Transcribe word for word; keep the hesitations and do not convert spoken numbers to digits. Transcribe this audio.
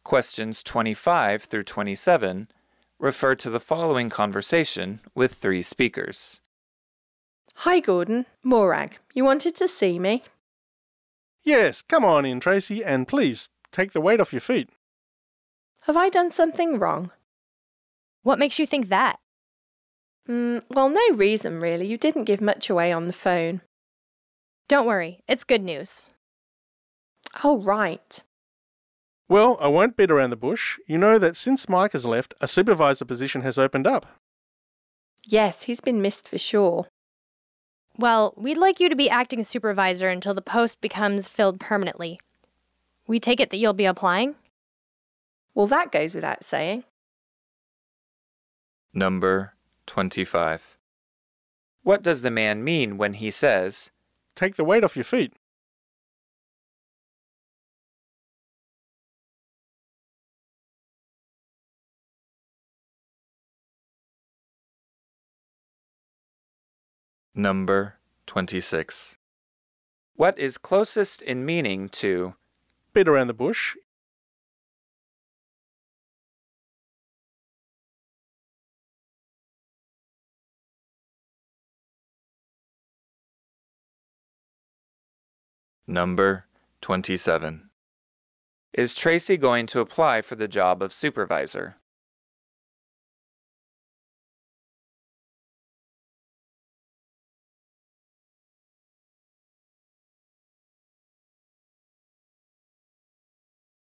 Questions twenty-five through twenty-seven refer to the following conversation with three speakers. Hi Gordon, Morag, you wanted to see me? Yes, come on in, Tracy, and please, take the weight off your feet. Have I done something wrong? What makes you think that? Mm, well, no reason really. You didn't give much away on the phone. Don't worry, it's good news. Oh, right. Well, I won't beat around the bush. You know that since Mike has left, a supervisor position has opened up. Yes, he's been missed for sure. Well, we'd like you to be acting supervisor until the post becomes filled permanently. We take it that you'll be applying? Well, that goes without saying. Number twenty-five. What does the man mean when he says, Take the weight off your feet. Number twenty-six. What is closest in meaning to Beat around the bush. Number twenty-seven. Is Tracy going to apply for the job of supervisor?